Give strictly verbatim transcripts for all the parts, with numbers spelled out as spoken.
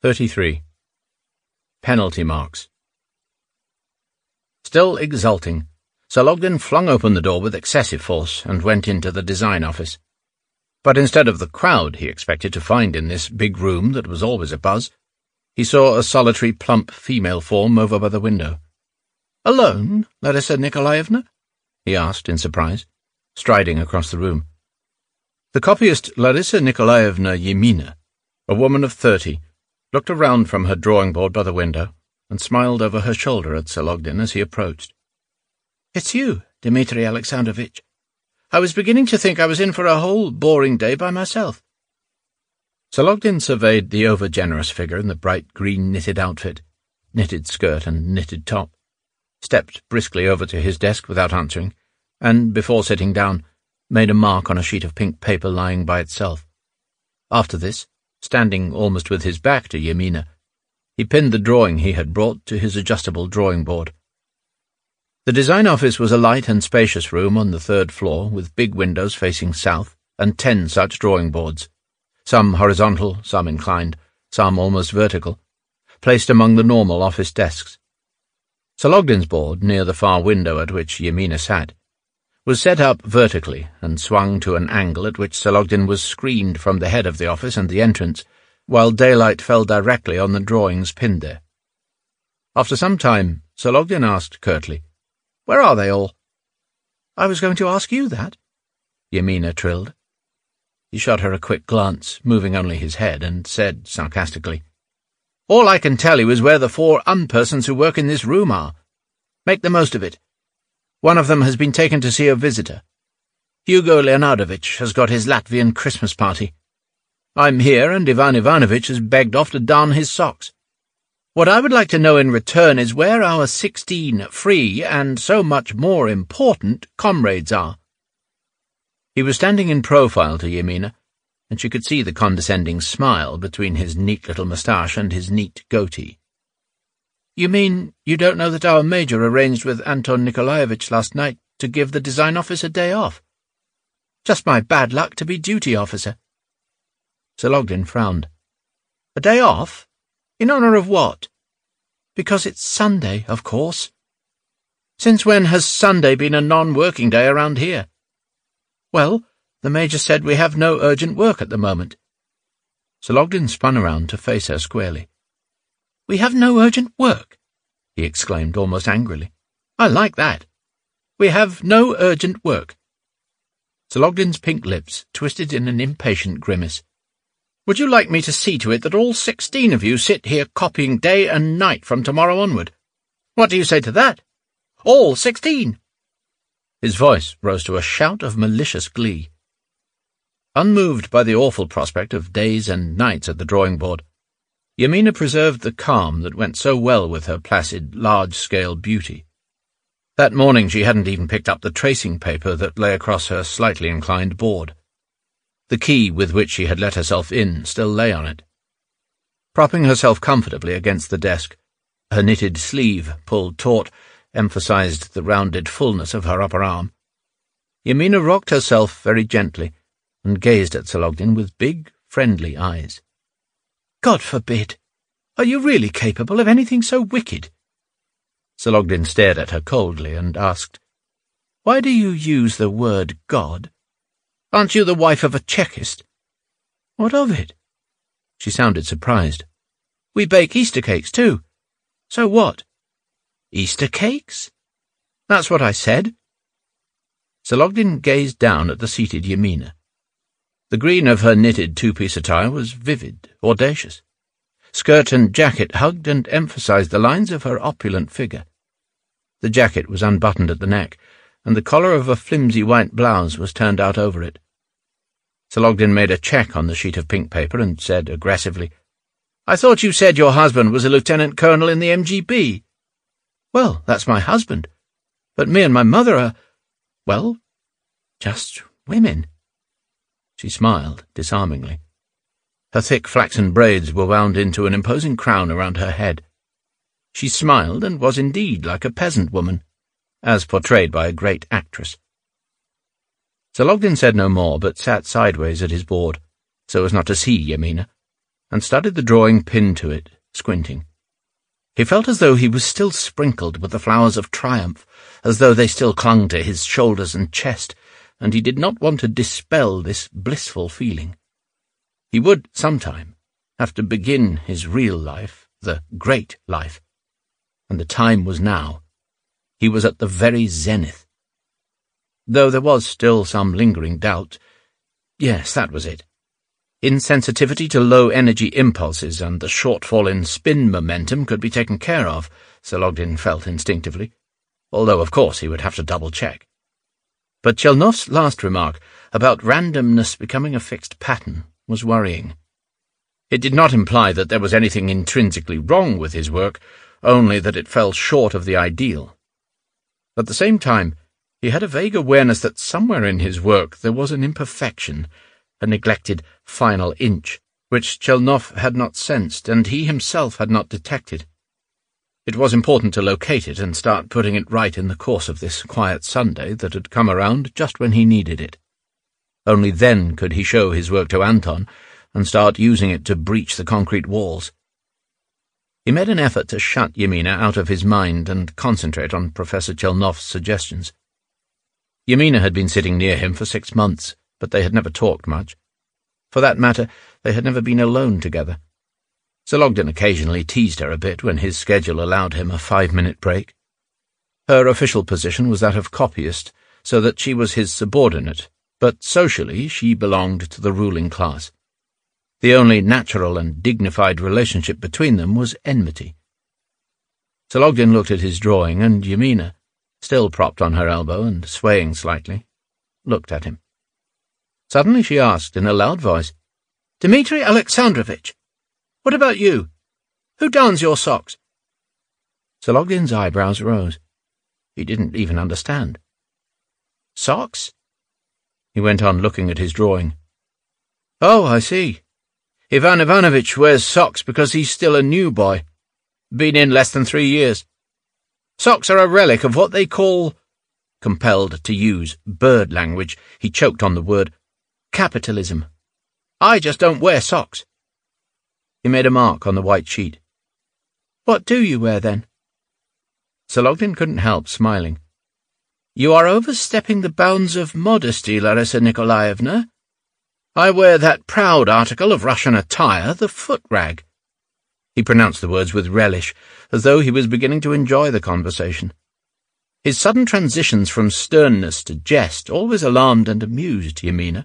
thirty-three. Penalty marks. Still exulting, Sir Logden flung open the door with excessive force and went into the design office. But instead of the crowd he expected to find in this big room that was always abuzz, he saw a solitary plump female form over by the window. "Alone, Larissa Nikolaevna?" he asked in surprise, striding across the room. The copyist Larissa Nikolaevna Yemina, a woman of thirty, looked around from her drawing-board by the window and smiled over her shoulder at Sir Logden as he approached. "It's you, Dmitri Alexandrovitch. I was beginning to think I was in for a whole boring day by myself." Sir Logden surveyed the over-generous figure in the bright green knitted outfit, knitted skirt and knitted top, stepped briskly over to his desk without answering, and, before sitting down, made a mark on a sheet of pink paper lying by itself. After this, standing almost with his back to Yemina, he pinned the drawing he had brought to his adjustable drawing-board. The design office was a light and spacious room on the third floor, with big windows facing south, and ten such drawing-boards, some horizontal, some inclined, some almost vertical, placed among the normal office desks. Sir Logden's board, near the far window at which Yemina sat, was set up vertically and swung to an angle at which Sir Logden was screened from the head of the office and the entrance, while daylight fell directly on the drawings pinned there. After some time, Sir Logden asked curtly, "Where are they all?" "I was going to ask you that," Yemina trilled. He shot her a quick glance, moving only his head, and said sarcastically, "All I can tell you is where the four unpersons who work in this room are. Make the most of it. One of them has been taken to see a visitor. Hugo Leonardovich has got his Latvian Christmas party. I'm here, and Ivan Ivanovich has begged off to darn his socks. What I would like to know in return is where our sixteen free and so much more important comrades are." He was standing in profile to Yemina, and she could see the condescending smile between his neat little moustache and his neat goatee. "You mean you don't know that our major arranged with Anton Nikolaevich last night to give the design office a day off? Just my bad luck to be duty officer." Sir Logden frowned. "A day off? In honour of what?" "Because it's Sunday, of course." "Since when has Sunday been a non-working day around here?" "Well, the Major said we have no urgent work at the moment." Sir Logden spun around to face her squarely. "We have no urgent work?" he exclaimed almost angrily. "I like that. We have no urgent work." Sir Logden's pink lips twisted in an impatient grimace. "Would you like me to see to it that all sixteen of you sit here copying day and night from tomorrow onward? What do you say to that? All sixteen!" His voice rose to a shout of malicious glee. Unmoved by the awful prospect of days and nights at the drawing-board, Yemina preserved the calm that went so well with her placid, large-scale beauty. That morning she hadn't even picked up the tracing paper that lay across her slightly inclined board. The key with which she had let herself in still lay on it. Propping herself comfortably against the desk, her knitted sleeve, pulled taut, emphasized the rounded fullness of her upper arm. Yemina rocked herself very gently and gazed at Sir Logden with big, friendly eyes. "God forbid! Are you really capable of anything so wicked?" Sir Logden stared at her coldly and asked, "Why do you use the word God? Aren't you the wife of a Chekist?" "What of it?" She sounded surprised. "We bake Easter cakes, too. So what?" "Easter cakes?" "That's what I said." Sir Logden gazed down at the seated Yemina. The green of her knitted two-piece attire was vivid, audacious. Skirt and jacket hugged and emphasized the lines of her opulent figure. The jacket was unbuttoned at the neck, and the collar of a flimsy white blouse was turned out over it. Sir Logden made a check on the sheet of pink paper and said aggressively, "I thought you said your husband was a lieutenant colonel in the M G B. "Well, that's my husband. But me and my mother are, well, just women." She smiled disarmingly. Her thick flaxen braids were wound into an imposing crown around her head. She smiled and was indeed like a peasant woman, as portrayed by a great actress. Sir Logden said no more, but sat sideways at his board, so as not to see Yemina, and studied the drawing pinned to it, squinting. He felt as though he was still sprinkled with the flowers of triumph, as though they still clung to his shoulders and chest, and he did not want to dispel this blissful feeling. He would, sometime, have to begin his real life, the great life, and the time was now. He was at the very zenith. Though there was still some lingering doubt. Yes, that was it. Insensitivity to low-energy impulses and the shortfall in spin momentum could be taken care of, Sir Logden felt instinctively, although of course he would have to double-check. But Chelnoff's last remark about randomness becoming a fixed pattern was worrying. It did not imply that there was anything intrinsically wrong with his work, only that it fell short of the ideal. At the same time, he had a vague awareness that somewhere in his work there was an imperfection, a neglected final inch, which Chelnoff had not sensed and he himself had not detected. It was important to locate it and start putting it right in the course of this quiet Sunday that had come around just when he needed it. Only then could he show his work to Anton and start using it to breach the concrete walls. He made an effort to shut Yamina out of his mind and concentrate on Professor Chelnoff's suggestions. Yamina had been sitting near him for six months, but they had never talked much. For that matter, they had never been alone together. Sir Logden occasionally teased her a bit when his schedule allowed him a five-minute break. Her official position was that of copyist, so that she was his subordinate, but socially she belonged to the ruling class. The only natural and dignified relationship between them was enmity. Sir Logden looked at his drawing, and Yamina, still propped on her elbow and swaying slightly, looked at him. Suddenly she asked in a loud voice, "Dmitri Alexandrovich, what about you? Who darns your socks?" Sir Logden's eyebrows rose. He didn't even understand. "Socks?" He went on looking at his drawing. "Oh, I see. Ivan Ivanovich wears socks because he's still a new boy. Been in less than three years. Socks are a relic of what they call," compelled to use bird language, he choked on the word, "capitalism. I just don't wear socks." He made a mark on the white sheet. "What do you wear, then?" Sir Logden couldn't help smiling. "You are overstepping the bounds of modesty, Larissa Nikolaevna. I wear that proud article of Russian attire, the foot-rag." He pronounced the words with relish, as though he was beginning to enjoy the conversation. His sudden transitions from sternness to jest always alarmed and amused Yamina.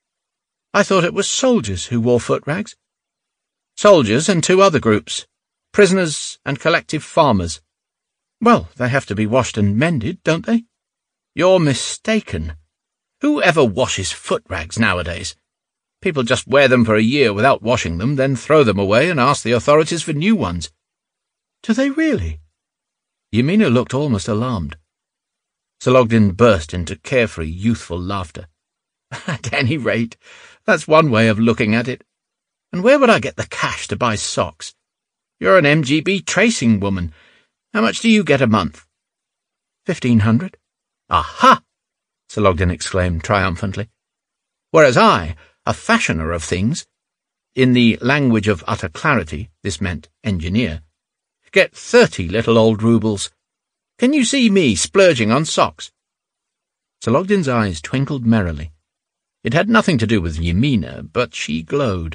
"I thought it was soldiers who wore foot-rags." "Soldiers and two other groups, prisoners and collective farmers." "Well, they have to be washed and mended, don't they?" "You're mistaken. Who ever washes foot-rags nowadays? People just wear them for a year without washing them, then throw them away and ask the authorities for new ones." "Do they really?" Yamina looked almost alarmed. Sir Logden burst into carefree, youthful laughter. "At any rate, that's one way of looking at it. And where would I get the cash to buy socks? You're an M G B tracing woman. How much do you get a month?" Fifteen hundred. "Aha!" Sir Logden exclaimed triumphantly. "Whereas I, a fashioner of things," in the language of utter clarity, this meant engineer, "get thirty little old roubles. Can you see me splurging on socks?" Sir Logden's eyes twinkled merrily. It had nothing to do with Yamina, but she glowed.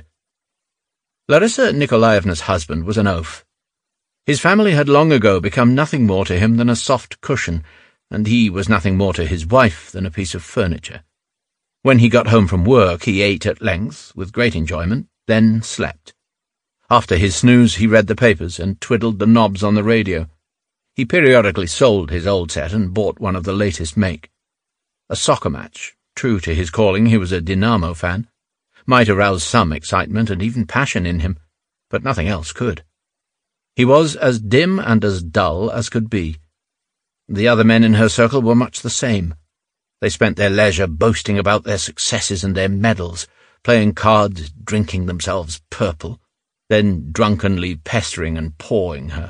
Larissa Nikolaevna's husband was an oaf. His family had long ago become nothing more to him than a soft cushion, and he was nothing more to his wife than a piece of furniture. When he got home from work, he ate at length, with great enjoyment, then slept. After his snooze, he read the papers and twiddled the knobs on the radio. He periodically sold his old set and bought one of the latest make. A soccer match, true to his calling, he was a Dynamo fan, might arouse some excitement and even passion in him, but nothing else could. He was as dim and as dull as could be. The other men in her circle were much the same. They spent their leisure boasting about their successes and their medals, playing cards, drinking themselves purple, then drunkenly pestering and pawing her.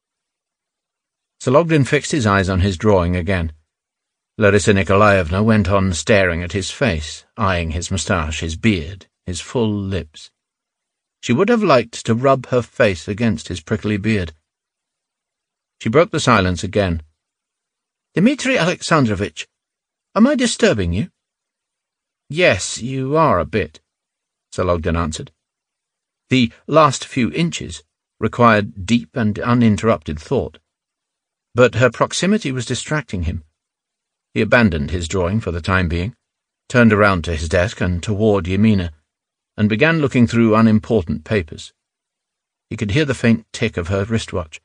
Sir Logden fixed his eyes on his drawing again. Larissa Nikolaevna went on staring at his face, eyeing his moustache, his beard, his full lips. She would have liked to rub her face against his prickly beard. She broke the silence again. "Dmitri Alexandrovitch, am I disturbing you?" "Yes, you are a bit," Sologden answered. The last few inches required deep and uninterrupted thought. But her proximity was distracting him. He abandoned his drawing for the time being, turned around to his desk and toward Yemina, and began looking through unimportant papers. He could hear the faint tick of her wristwatch.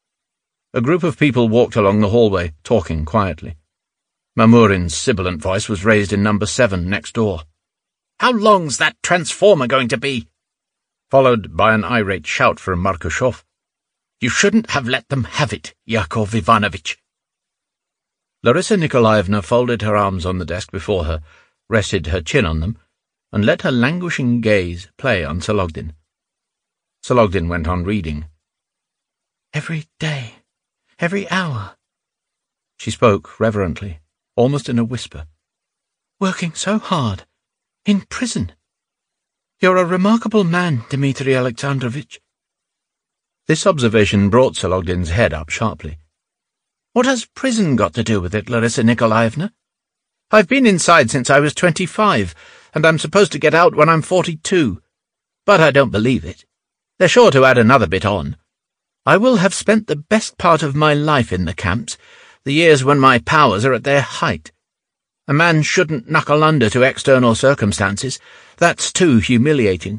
A group of people walked along the hallway, talking quietly. Mamurin's sibilant voice was raised in number seven next door. "How long's that transformer going to be?" Followed by an irate shout from Markushov. "You shouldn't have let them have it, Yakov Ivanovitch." Larissa Nikolaevna folded her arms on the desk before her, rested her chin on them, and let her languishing gaze play on Sologden. Sologden went on reading. "Every day, every hour." She spoke reverently, almost in a whisper. "Working so hard, in prison. You're a remarkable man, Dmitri Alexandrovitch." This observation brought Sologden's head up sharply. "What has prison got to do with it, Larissa Nikolaevna? I've been inside since I was twenty-five, and I'm supposed to get out when I'm forty-two. But I don't believe it. They're sure to add another bit on. I will have spent the best part of my life in the camps, the years when my powers are at their height. A man shouldn't knuckle under to external circumstances. That's too humiliating.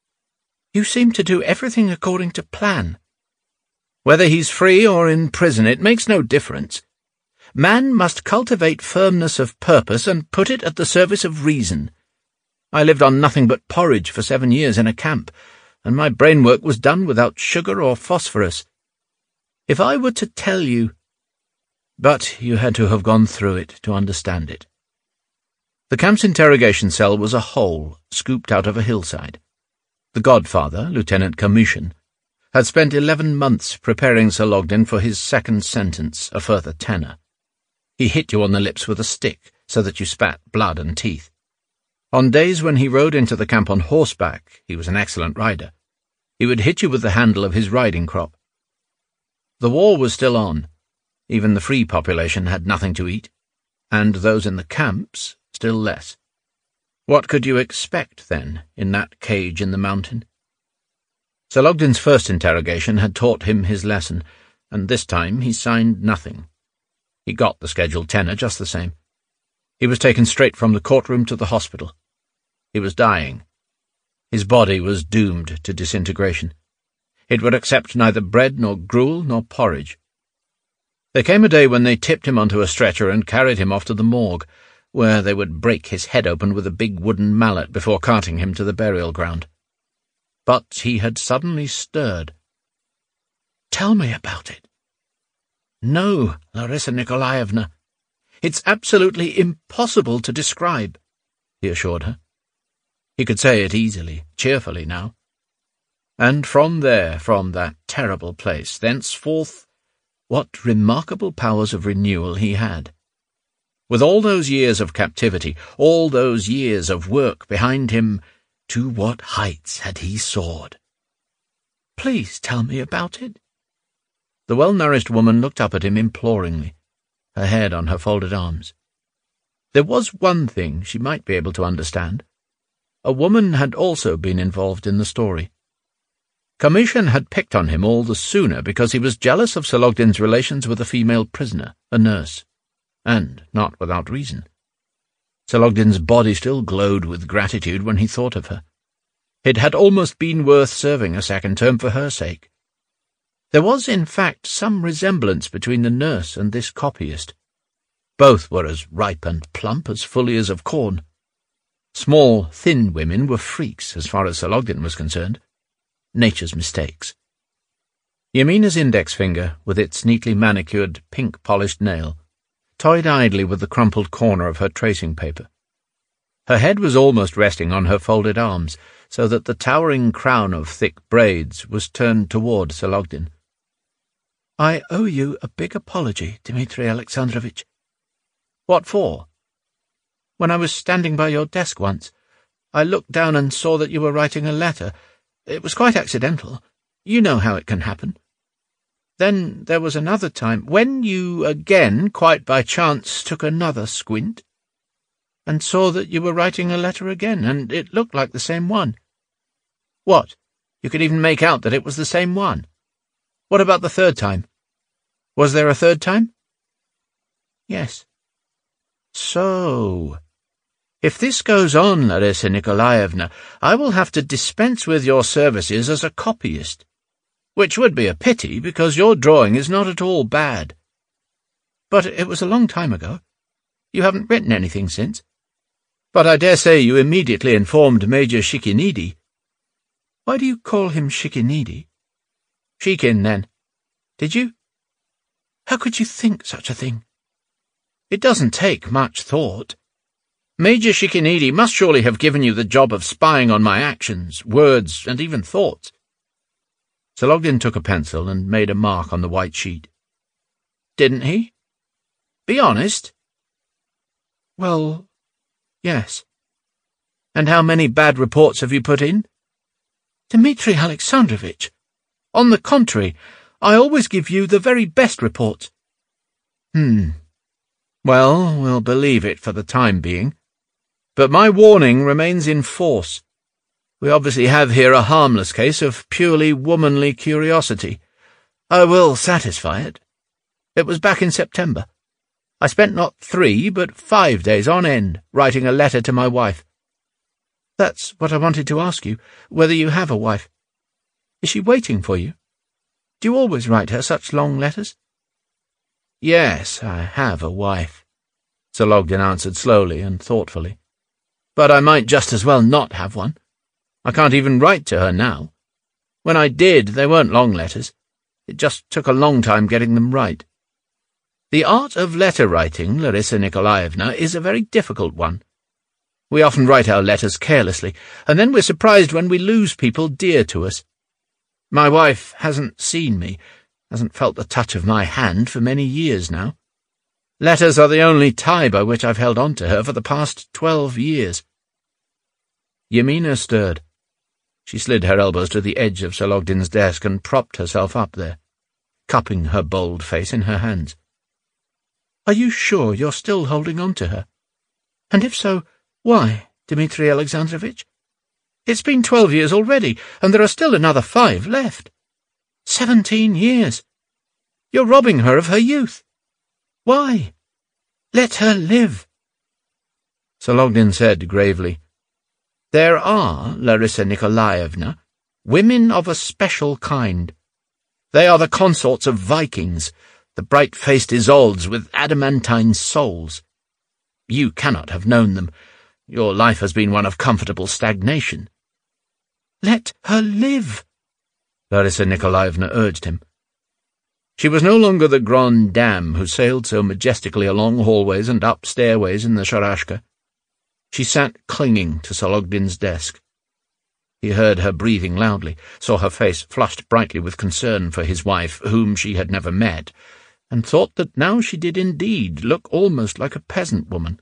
You seem to do everything according to plan. Whether he's free or in prison, it makes no difference. Man must cultivate firmness of purpose and put it at the service of reason. I lived on nothing but porridge for seven years in a camp, and my brain work was done without sugar or phosphorus. If I were to tell you— But you had to have gone through it to understand it. The camp's interrogation cell was a hole scooped out of a hillside. The godfather, Lieutenant Kamishin, had spent eleven months preparing Sologden for his second sentence, a further tenor. He hit you on the lips with a stick so that you spat blood and teeth. On days when he rode into the camp on horseback, he was an excellent rider, he would hit you with the handle of his riding crop. The war was still on. Even the free population had nothing to eat, and those in the camps still less. What could you expect, then, in that cage in the mountain? Sologden's first interrogation had taught him his lesson, and this time he signed nothing. He got the scheduled tenor just the same. He was taken straight from the courtroom to the hospital. He was dying. His body was doomed to disintegration. It would accept neither bread nor gruel nor porridge. There came a day when they tipped him onto a stretcher and carried him off to the morgue, where they would break his head open with a big wooden mallet before carting him to the burial ground. But he had suddenly stirred. "Tell me about it." "No, Larissa Nikolaevna. It's absolutely impossible to describe," he assured her. He could say it easily, cheerfully now. And from there, from that terrible place, thenceforth, what remarkable powers of renewal he had. With all those years of captivity, all those years of work behind him, to what heights had he soared? "Please tell me about it." The well-nourished woman looked up at him imploringly, her head on her folded arms. There was one thing she might be able to understand. A woman had also been involved in the story. Kamishin had picked on him all the sooner because he was jealous of Sologden's relations with a female prisoner, a nurse, and not without reason. Sologden's body still glowed with gratitude when he thought of her. It had almost been worth serving a second term for her sake. There was, in fact, some resemblance between the nurse and this copyist. Both were as ripe and plump as fulliers of corn. Small, thin women were freaks as far as Sologden was concerned. Nature's mistakes. Yemina's index finger, with its neatly manicured, pink-polished nail, toyed idly with the crumpled corner of her tracing paper. Her head was almost resting on her folded arms, so that the towering crown of thick braids was turned toward Sologden. "I owe you a big apology, Dmitri Alexandrovitch." "What for?" "When I was standing by your desk once, I looked down and saw that you were writing a letter, It was quite accidental. You know how it can happen. Then there was another time when you again, quite by chance, took another squint and saw that you were writing a letter again, and it looked like the same one. What? You could even make out that it was the same one. What about the third time? Was there a third time? Yes. So, if this goes on, Larissa Nikolaevna, I will have to dispense with your services as a copyist, which would be a pity, because your drawing is not at all bad. But it was a long time ago. You haven't written anything since. But I dare say you immediately informed Major Shikinidi. Why do you call him Shikinidi? Shikin, then. Did you? How could you think such a thing? It doesn't take much thought. Major Shikinidi must surely have given you the job of spying on my actions, words, and even thoughts. Sologdin took a pencil and made a mark on the white sheet. Didn't he? Be honest. Well, yes. And how many bad reports have you put in? Dmitri Alexandrovich, on the contrary, I always give you the very best reports. Hmm. Well, we'll believe it for the time being. But my warning remains in force. We obviously have here a harmless case of purely womanly curiosity. I will satisfy it. It was back in September. I spent not three, but five days on end writing a letter to my wife. That's what I wanted to ask you, whether you have a wife. Is she waiting for you? Do you always write her such long letters? Yes, I have a wife, Sologdin answered slowly and thoughtfully. But I might just as well not have one. I can't even write to her now. When I did, they weren't long letters. It just took a long time getting them right. The art of letter-writing, Larissa Nikolaevna, is a very difficult one. We often write our letters carelessly, and then we're surprised when we lose people dear to us. My wife hasn't seen me, hasn't felt the touch of my hand for many years now. Letters are the only tie by which I've held on to her for the past twelve years. Yemina stirred. She slid her elbows to the edge of Sologdin's desk and propped herself up there, cupping her bold face in her hands. Are you sure you're still holding on to her? And if so, why, Dmitri Alexandrovich? It's been twelve years already, and there are still another five left. Seventeen years. You're robbing her of her youth. Why? Let her live. Sologdin said gravely, There are, Larissa Nikolaevna, women of a special kind. They are the consorts of Vikings, the bright-faced Isoldes with adamantine souls. You cannot have known them. Your life has been one of comfortable stagnation. Let her live, Larissa Nikolaevna urged him. She was no longer the grande dame who sailed so majestically along hallways and up stairways in the Sharashka. She sat clinging to Sologdin's desk. He heard her breathing loudly, saw her face flushed brightly with concern for his wife, whom she had never met, and thought that now she did indeed look almost like a peasant woman.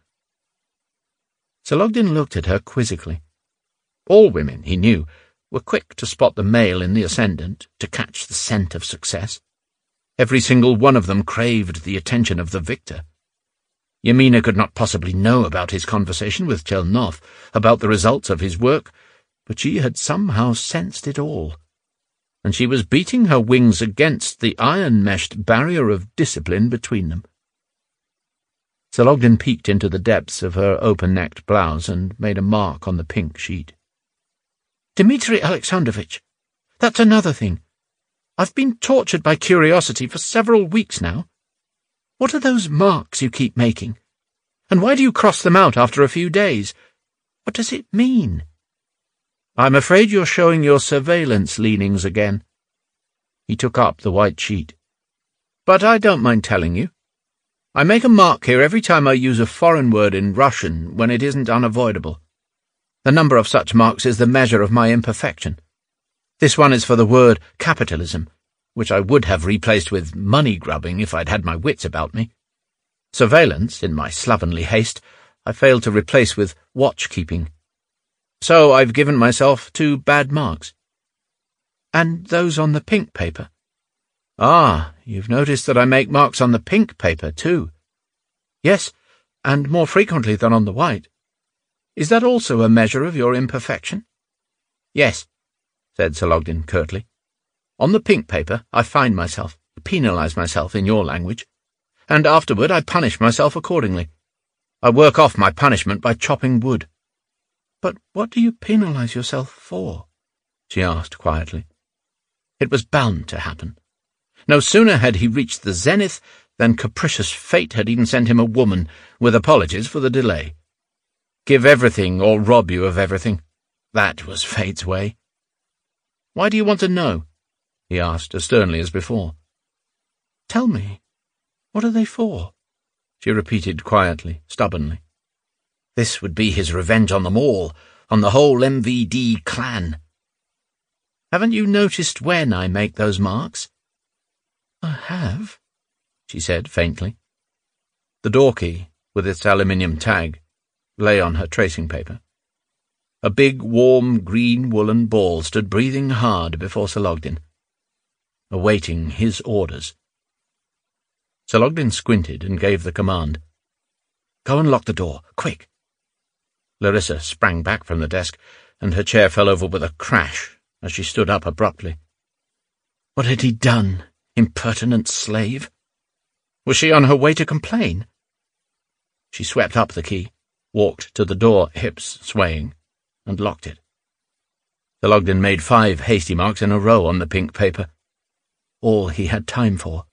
Sologdin looked at her quizzically. All women, he knew, were quick to spot the male in the ascendant, to catch the scent of success. Every single one of them craved the attention of the victor. Yemina could not possibly know about his conversation with Chelnov, about the results of his work, but she had somehow sensed it all, and she was beating her wings against the iron-meshed barrier of discipline between them. Sologdin peeked into the depths of her open-necked blouse and made a mark on the pink sheet. Dmitri Alexandrovich, that's another thing. I've been tortured by curiosity for several weeks now. What are those marks you keep making? And why do you cross them out after a few days? What does it mean? I'm afraid you're showing your surveillance leanings again. He took up the white sheet. But I don't mind telling you. I make a mark here every time I use a foreign word in Russian when it isn't unavoidable. The number of such marks is the measure of my imperfection. This one is for the word capitalism, which I would have replaced with money-grubbing if I'd had my wits about me. Surveillance, in my slovenly haste, I failed to replace with watch-keeping. So I've given myself two bad marks. And those on the pink paper. Ah, you've noticed that I make marks on the pink paper, too. Yes, and more frequently than on the white. Is that also a measure of your imperfection? Yes, said Sir Logden curtly. On the pink paper I find myself, penalise myself in your language, and afterward I punish myself accordingly. I work off my punishment by chopping wood. But what do you penalise yourself for? She asked quietly. It was bound to happen. No sooner had he reached the zenith than capricious fate had even sent him a woman, with apologies for the delay. Give everything or rob you of everything. That was fate's way. Why do you want to know? He asked as sternly as before. Tell me, what are they for? She repeated quietly, stubbornly. This would be his revenge on them all, on the whole M V D clan. Haven't you noticed when I make those marks? I have, she said faintly. The door key, with its aluminium tag, lay on her tracing paper. A big, warm, green woolen ball stood breathing hard before Sir Logden, awaiting his orders. Sir Logden squinted and gave the command. Go and lock the door, quick. Larissa sprang back from the desk, and her chair fell over with a crash as she stood up abruptly. What had he done? Impertinent slave? Was she on her way to complain? She swept up the key, walked to the door, hips swaying, and locked it. Sir Logden made five hasty marks in a row on the pink paper, all he had time for.